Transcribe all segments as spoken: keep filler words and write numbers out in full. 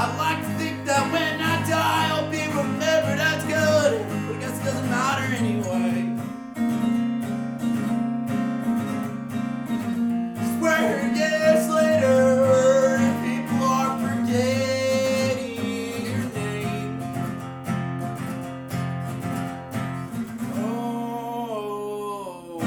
I like to think that when I die I'll be remembered as good, but I guess it doesn't matter anyway. Swear years later people are forgetting your name. Oh.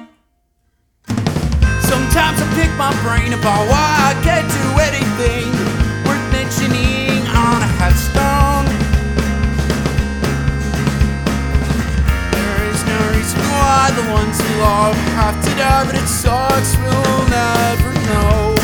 Sometimes I pick my brain about why I can't do anything worth mentioning on a headstone. There is no reason why the ones we love have to die, but it sucks, we'll never know.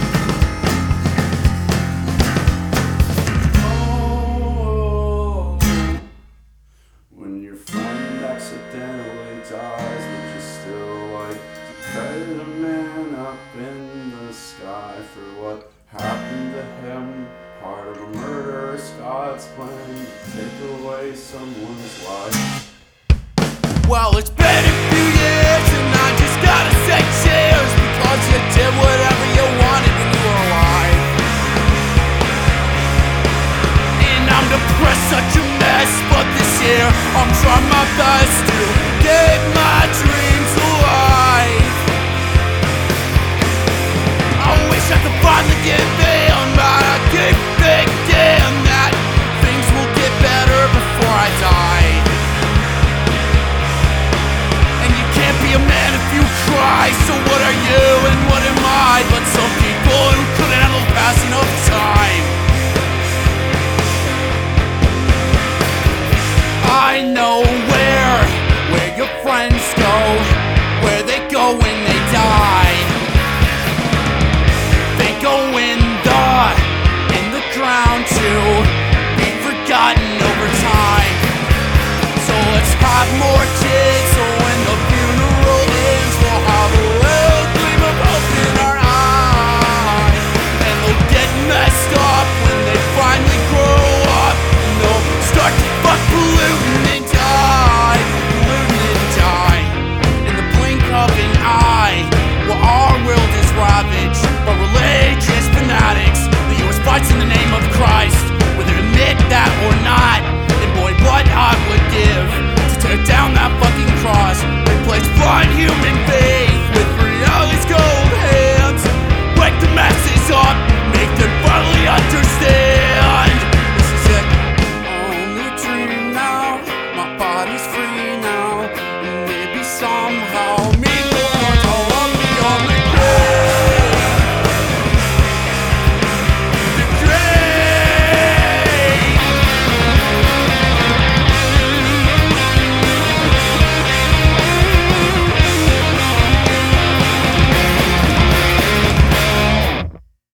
Oh. When your friend accidentally dies, would you still like to credit a man up in the sky for what happened to him? Part of a murderous God's plan to take away someone's life. Well, it's been a few years and I just gotta say cheers, because you did whatever you wanted when you were alive. And I'm depressed, such a mess, but this year I'm trying my best to get my dreams alive. I wish I could finally give in, but I keep thinking that things will get better before I die. And you can't be a man if you cry, so what are you and what am I but some people who couldn't handle passing of time? I know where, where your friends go, where they go when they die. They go in the, in the ground too.